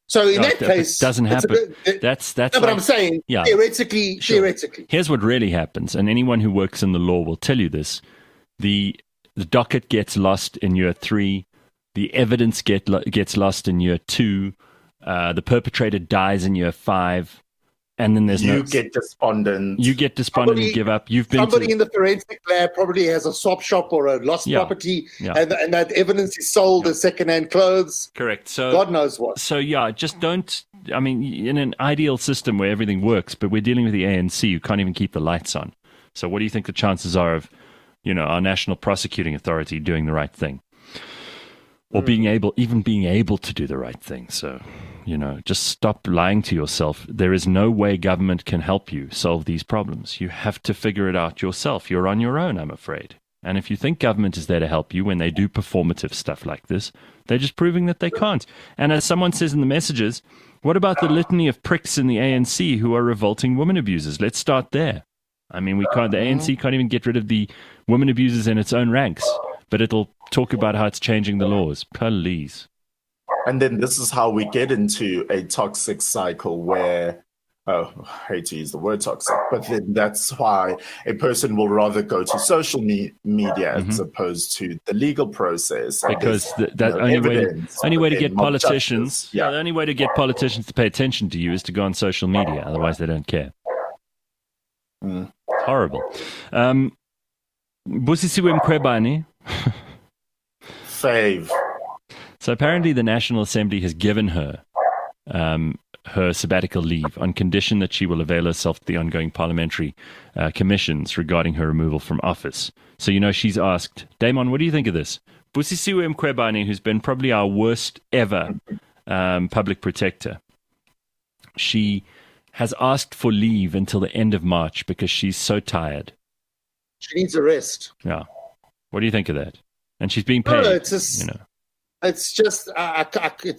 So in that case, it doesn't happen. That's no, but I'm saying theoretically. Here's what really happens, and anyone who works in the law will tell you this: the docket gets lost in year 3, the evidence gets lost in year 2, the perpetrator dies in year 5. And then you get despondent. You get despondent. You give up. You've been somebody in the forensic lab probably has a swap shop or a lost property, and that evidence is sold as secondhand clothes. Correct. So God knows what. So just don't. I mean, in an ideal system where everything works, but we're dealing with the ANC, who can't even keep the lights on. So what do you think the chances are of, our National Prosecuting Authority doing the right thing, or being able to do the right thing? So. Just stop lying to yourself. There is no way government can help you solve these problems. You have to figure it out yourself. You're on your own, I'm afraid. And if you think government is there to help you when they do performative stuff like this, they're just proving that they can't. And as someone says in the messages, what about the litany of pricks in the ANC who are revolting women abusers? Let's start there. I mean, the ANC can't even get rid of the women abusers in its own ranks, but it'll talk about how it's changing the laws. Please. And then this is how we get into a toxic cycle where, I hate to use the word toxic, but then that's why a person will rather go to social media as opposed to the legal process. Because the only way to get politicians, the only way to get politicians to pay attention to you is to go on social media. Otherwise, they don't care. Horrible. Busisiwe Mkhwebane. Fave. So apparently the National Assembly has given her her sabbatical leave on condition that she will avail herself to the ongoing parliamentary commissions regarding her removal from office. So, she's asked, Damon, what do you think of this? Busisiwe Mkhwebane, who's been probably our worst ever public protector, she has asked for leave until the end of March because she's so tired. She needs a rest. Yeah. What do you think of that? And she's being paid, It's just, I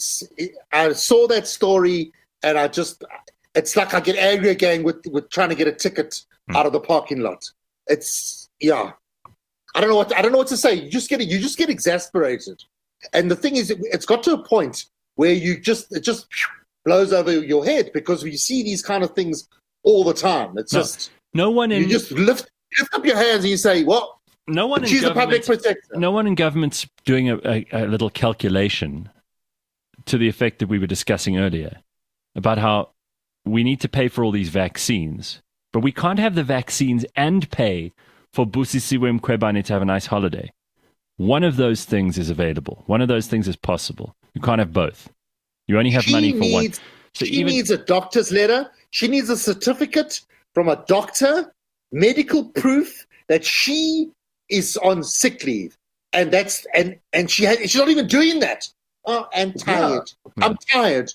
saw that story and it's like I get angry again with trying to get a ticket out of the parking lot. It's, I don't know what to say. You just get exasperated. And the thing is, it's got to a point where it just blows over your head because we see these kind of things all the time. It's you just lift up your hands and you say, well, she's a public protector. No one in government's doing a little calculation to the effect that we were discussing earlier about how we need to pay for all these vaccines, but we can't have the vaccines and pay for Busisiwe Mkhwebane to have a nice holiday. One of those things is available. One of those things is possible. You can't have both. You only have money for one. So she needs a doctor's letter. She needs a certificate from a doctor, medical proof that she is on sick leave, and she's not even doing that. Oh, I'm tired. Yeah. I'm tired.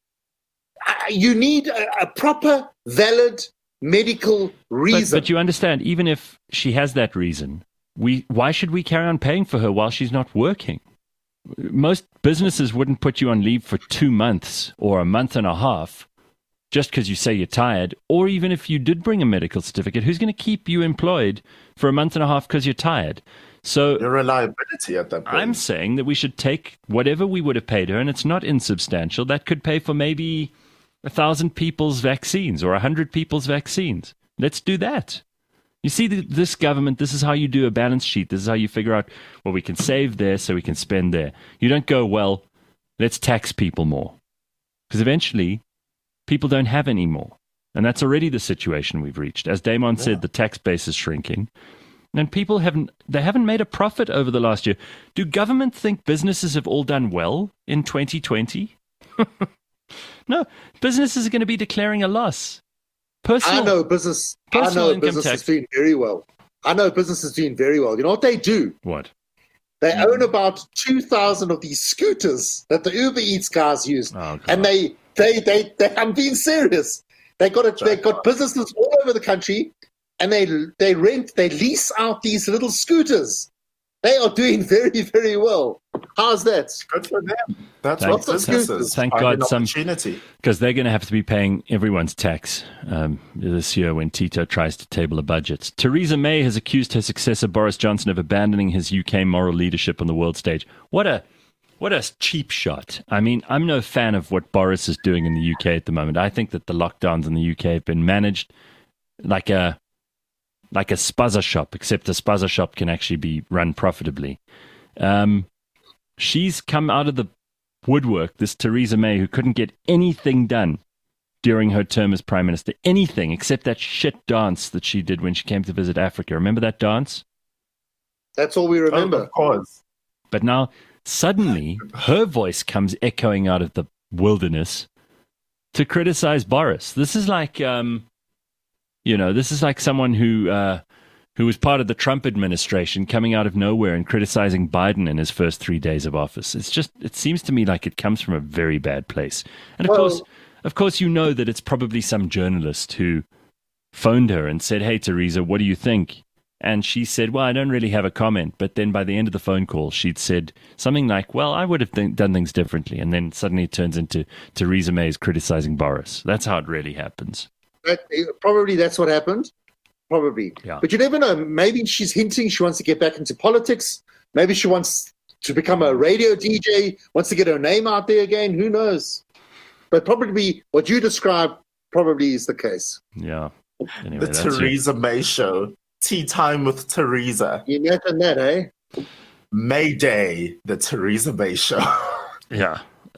You need a proper, valid medical reason. But you understand, even if she has that reason, why should we carry on paying for her while she's not working? Most businesses wouldn't put you on leave for 2 months or a month and a half just because you say you're tired, or even if you did bring a medical certificate, who's going to keep you employed for a month and a half because you're tired? So your reliability at that point. I'm saying that we should take whatever we would have paid her, and it's not insubstantial. That could pay for maybe 1,000 people's vaccines or 100 people's vaccines. Let's do that. You see, this government, this is how you do a balance sheet. This is how you figure out, well, we can save there so we can spend there. You don't go, well, let's tax people more. Because eventually, people don't have any more. And that's already the situation we've reached. As Damon said, the tax base is shrinking. And people haven't made a profit over the last year. Do government think businesses have all done well in 2020? No, businesses are going to be declaring a loss. I know business is doing very well. You know what they do? What? They own about 2,000 of these scooters that the Uber Eats guys use. Oh, and they I'm being serious. They've got businesses all over the country, and they lease out these little scooters. They are doing very, very well. How's that? Good for them. That's what businesses. Thank God, opportunity. Because they're going to have to be paying everyone's tax this year when Tito tries to table a budget. Theresa May has accused her successor Boris Johnson of abandoning his UK moral leadership on the world stage. What a What a cheap shot. I mean, I'm no fan of what Boris is doing in the UK at the moment. I think that the lockdowns in the UK have been managed like a spazza shop, except a spazza shop can actually be run profitably. She's come out of the woodwork, this Theresa May, who couldn't get anything done during her term as Prime Minister. Anything except that shit dance that she did when she came to visit Africa. Remember that dance? That's all we remember. Oh, of course. But now, suddenly, her voice comes echoing out of the wilderness to criticize Boris. This is like, this is like someone who was part of the Trump administration coming out of nowhere and criticizing Biden in his first 3 days of office. It seems to me like it comes from a very bad place. And of course, you know that it's probably some journalist who phoned her and said, "Hey, Theresa, what do you think?" And she said, "Well, I don't really have a comment." But then by the end of the phone call, she'd said something like, "Well, I would have done things differently." And then suddenly it turns into Theresa May's criticizing Boris. That's how it really happens. Probably that's what happened. Probably. Yeah. But you never know. Maybe she's hinting she wants to get back into politics. Maybe she wants to become a radio DJ, wants to get her name out there again. Who knows? But probably what you described probably is the case. Yeah. Anyway, the Theresa May Show. Tea time with Theresa. You imagine that, eh? May Day, the Theresa May Show. Yeah.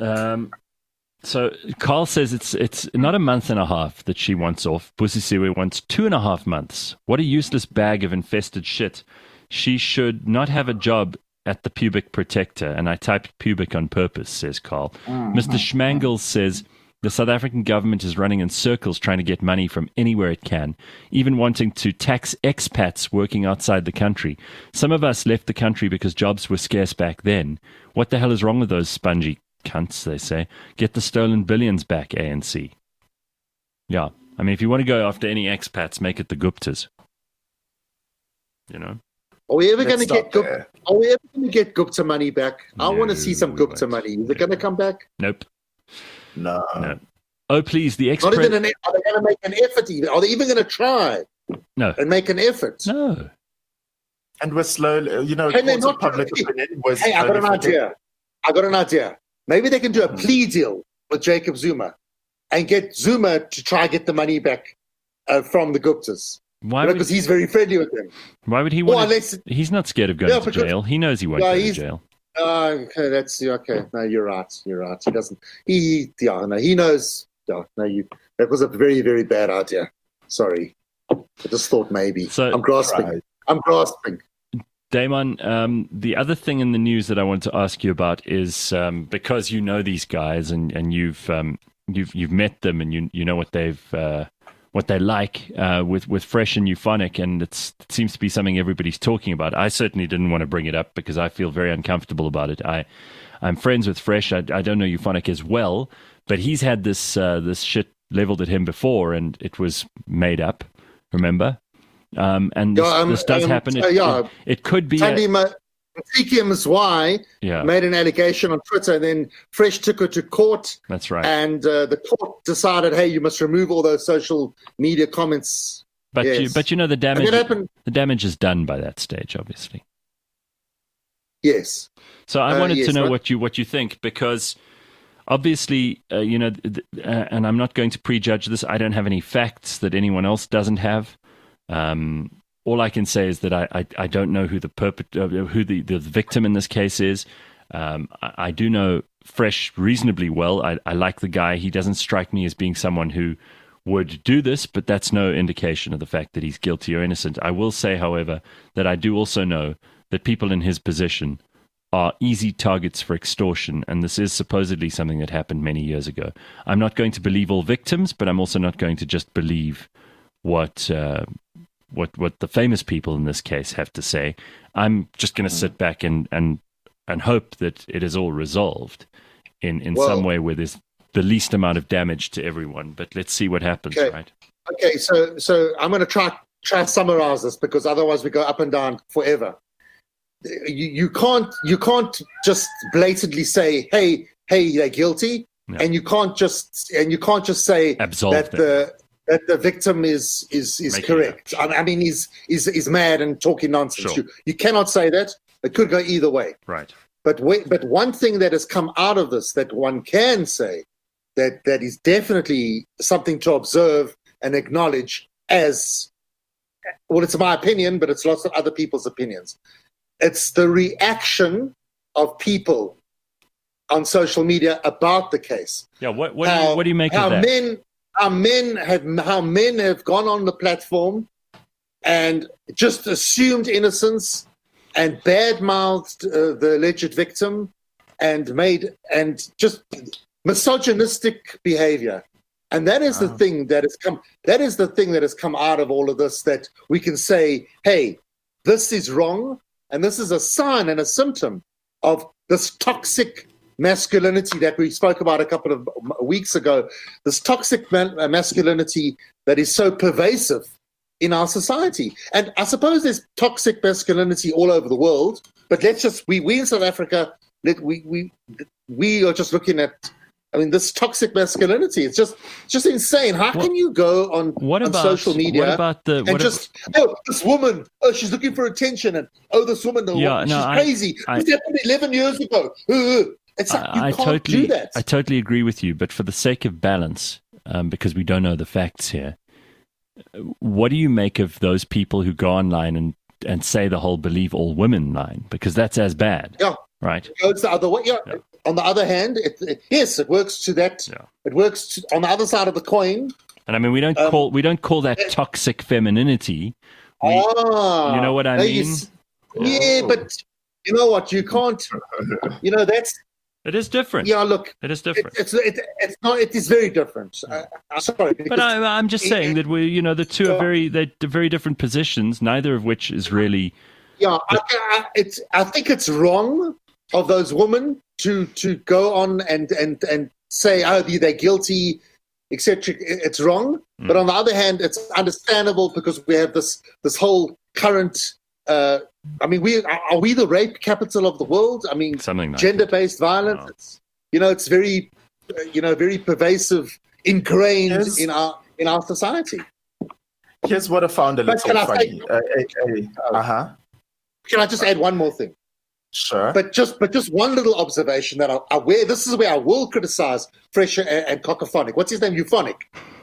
So Carl says it's not a month and a half that she wants off. Busisiwe wants 2.5 months. What a useless bag of infested shit. She should not have a job at the pubic protector. And I typed pubic on purpose, says Carl. Mr. Schmangel says the South African government is running in circles trying to get money from anywhere it can, even wanting to tax expats working outside the country. Some of us left the country because jobs were scarce back then. What the hell is wrong with those spongy cunts, they say? Get the stolen billions back, ANC. Yeah. I mean, if you want to go after any expats, make it the Guptas. You know? Are we ever going to get Gupta money back? I want to see some Gupta money. Is it going to come back? Nope. No. Oh, please, the Are they going to make an effort even? Are they even going to try? No. And make an effort? No. And we're slowly, courts of public opinion was... Hey, I got an idea. Maybe they can do a plea deal with Jacob Zuma and get Zuma to try get the money back from the Guptas. Why? Because he's very friendly with them. Why would he want He's not scared of going to jail. He knows he won't go to jail. Okay, okay. No, you're right. He doesn't. He knows. Yeah, no, that was a very, very bad idea. Sorry. I just thought maybe. So, I'm grasping. Right. I'm grasping. Damon, the other thing in the news that I want to ask you about is because you know these guys and you've met them and you know what they like with Fresh and Euphonic, and it seems to be something everybody's talking about. I certainly didn't want to bring it up because I feel very uncomfortable about it. I'm friends with Fresh. I don't know Euphonic as well, but he's had this shit leveled at him before, and it was made up. Remember? And this does happen. It could be. Matikium's made an allegation on Twitter, and then Fresh took her to court. That's right. And the court decided, hey, you must remove all those social media comments. But the damage. The damage is done by that stage, obviously. Yes. So I wanted to know what you think, because obviously, and I'm not going to prejudge this. I don't have any facts that anyone else doesn't have. All I can say is that I don't know who the victim in this case is. I do know Fresh reasonably well. I like the guy. He doesn't strike me as being someone who would do this, but that's no indication of the fact that he's guilty or innocent. I will say, however, that I do also know that people in his position are easy targets for extortion, and this is supposedly something that happened many years ago. I'm not going to believe all victims, but I'm also not going to just believe what the famous people in this case have to say. I'm just going to sit back and hope that it is all resolved in some way where there's the least amount of damage to everyone. But let's see what happens, right? Okay, so I'm going to try summarize this, because otherwise we go up and down forever. You can't just blatantly say, hey, they're guilty, and you can't just say absolve that the victim is correct. I mean, he's mad and talking nonsense. Sure. You cannot say that. It could go either way. Right. But one thing that has come out of this that one can say that is definitely something to observe and acknowledge as, well, it's my opinion, but it's lots of other people's opinions. It's the reaction of people on social media about the case. Yeah, what do you make of that? How men have gone on the platform and just assumed innocence and badmouthed the alleged victim and just misogynistic behavior. And that is the thing that has come out of all of this, that we can say, hey, this is wrong, and this is a sign and a symptom of this toxic masculinity that we spoke about a couple of weeks ago, this toxic masculinity that is so pervasive in our society. And I suppose there's toxic masculinity all over the world, but we in South Africa, we are just looking at, this toxic masculinity. It's just insane. How can you go on social media this woman, she's looking for attention, and this woman, she's crazy. This happened 11 years ago. It's like you can't do that. I totally agree with you, but for the sake of balance, because we don't know the facts here, what do you make of those people who go online and say the whole "believe all women" line? Because that's as bad. Yeah. Right. It goes the other way. Yeah. Yeah. On the other hand, it works to that. Yeah. It works on the other side of the coin. And we don't call that toxic femininity. You know what I mean? But you know what? You can't. It is different. Yeah, look, it is different. It's not. It is very different. I'm sorry, but I'm just saying that the two are very different positions. Neither of which is really. Yeah, I think it's wrong of those women to go on and say, they're guilty, etc. It's wrong. But on the other hand, it's understandable because we have this whole current. Are we the rape capital of the world? Something like gender-based violence. No. It's very, very pervasive, ingrained in our society. Here's what I found a little funny. Can I just add one more thing? Sure. But just one little observation that this is where I will criticize Fresh and Cacophonic. What's his name? Euphonic.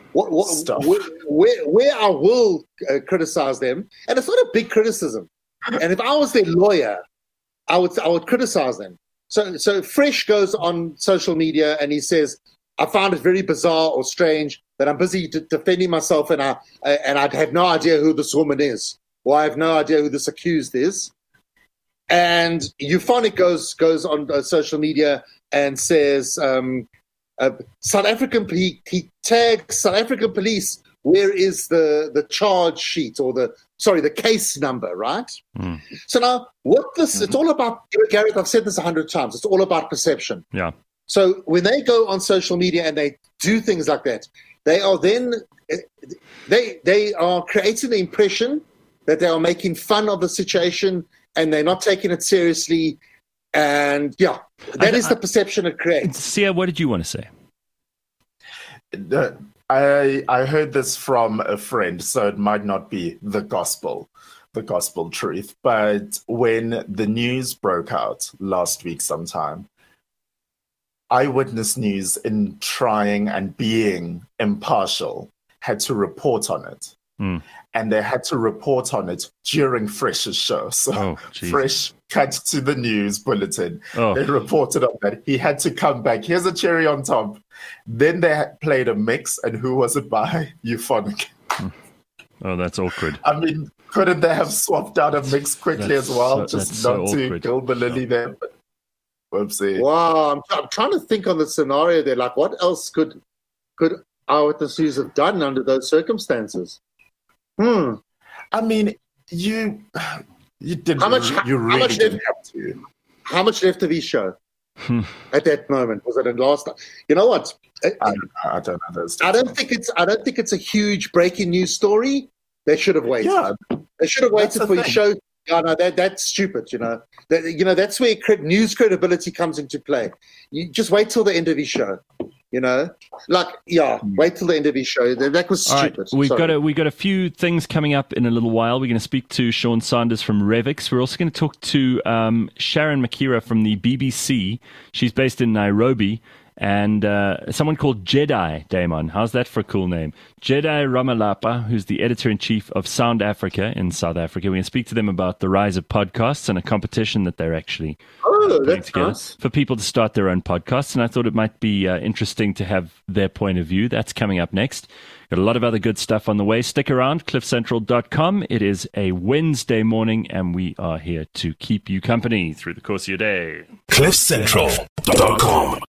Where I will criticize them, and it's not a big criticism. And if I was their lawyer, I would criticize them. So Fresh goes on social media and he says, "I found it very bizarre or strange that I'm busy defending myself, and I have no idea who this woman is, or I have no idea who this accused is." And Euphonic goes on social media and says, South African, he tags South African police. Where is the charge sheet or the case number, right? Mm. So now it's all about, Gareth, I've said this 100 times, it's all about perception. Yeah. So when they go on social media and they do things like that, they are then, they are creating the impression that they are making fun of the situation and they're not taking it seriously. And that is the perception it creates. Sia, what did you want to say? I heard this from a friend, so it might not be the gospel truth. But when the news broke out last week sometime, Eyewitness News, in trying and being impartial, had to report on it. Mm. And they had to report on it during Fresh's show. So Fresh cut to the news bulletin. They reported on that. He had to come back. Here's a cherry on top. Then they played a mix, and who was it by? Euphonic. Oh, that's awkward. Couldn't they have swapped out a mix quickly as well? Just not to kill the lily there. Whoopsie. Wow, I'm trying to think on the scenario there. Like, what else could Eyewitness News have done under those circumstances? You didn't. How much left? How much left of his show at that moment? Was it in last? You know what? I don't know those. I don't think it's a huge breaking news story. They should have waited. Yeah. They should have waited for his show. No, that's stupid. That's where news credibility comes into play. You just wait till the end of his show. Wait till the end of his show. That was stupid. Right, we've got a few things coming up in a little while. We're going to speak to Sean Sanders from Revix. We're also going to talk to Sharon Makira from the BBC. She's based in Nairobi. And someone called Jedi, Damon. How's that for a cool name? Jedi Ramalapa, who's the editor-in-chief of Sound Africa in South Africa. We're going to speak to them about the rise of podcasts and a competition that they're actually putting together nice. For people to start their own podcasts. And I thought it might be interesting to have their point of view. That's coming up next. Got a lot of other good stuff on the way. Stick around, cliffcentral.com. It is a Wednesday morning, and we are here to keep you company through the course of your day. cliffcentral.com